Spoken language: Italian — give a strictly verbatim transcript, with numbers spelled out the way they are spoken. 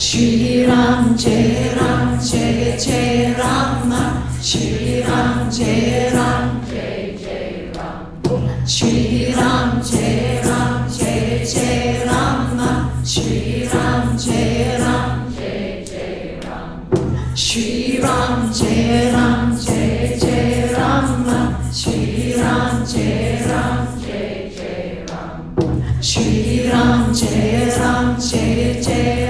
Shri Ram Jai Ram Jai Jai Rama, Shri Ram Jai Ram Jai Jai Ram, Shri Ram Jai Ram Jai Jai Rama, Shri Ram Jai Ram Jai Jai Ram, Shri Ram Jai Ram Jai Jai Rama, Shri Ram Jai Ram Jai Jai Ram, Shri Ram Jai Ram Jai Jai